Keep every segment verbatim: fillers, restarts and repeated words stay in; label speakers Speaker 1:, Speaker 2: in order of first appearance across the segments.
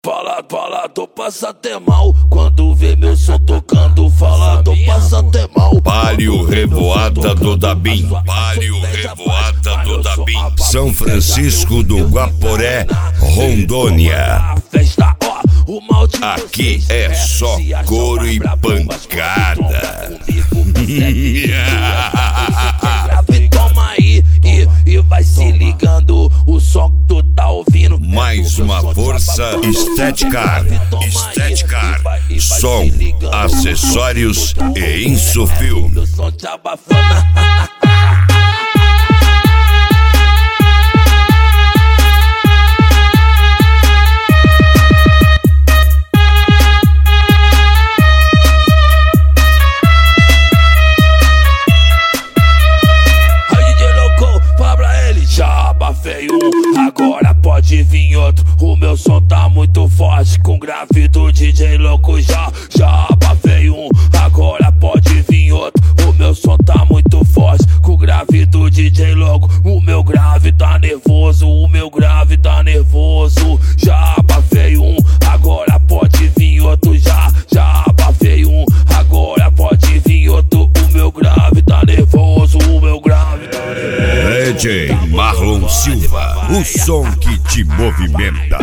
Speaker 1: Falador passa até mal quando vê meu som tocando. Falador passa até mal.
Speaker 2: Pálio Revoada do Dabim. Pálio Revoada do Dabim. São Francisco do Guaporé, Rondônia. Aqui é só couro e pancada.
Speaker 1: Toma aí e, e vai se ligando o som que tu tá ouvindo.
Speaker 2: Mais uma força Estética. Estética. Som, acessórios e Insufilm.
Speaker 1: Veio um, agora pode vir outro. O meu som tá muito forte, com grave do D J louco. Já, já veio um, agora pode vir outro. O meu som tá muito forte, com grave do D J louco. O meu grave tá nervoso, o meu grave tá nervoso. Já veio um, agora pode vir outro. Já, já veio um, agora pode vir outro. O meu grave tá nervoso, o meu grave tá nervoso.
Speaker 2: D J Marlon Silva, o som que te movimenta.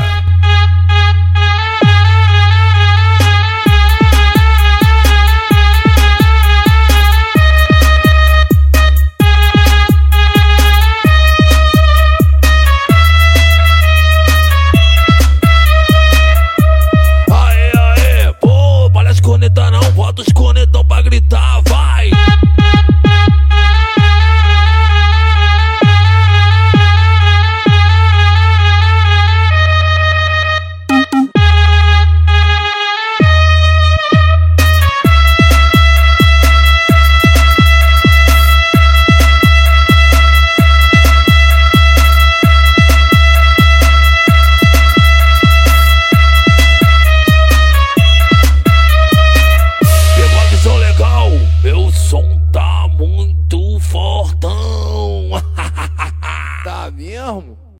Speaker 1: Aê, aê, pô, para de cornetar não, bota os cornetão pra gritar, vai! Meu som tá muito fortão.
Speaker 3: Tá mesmo?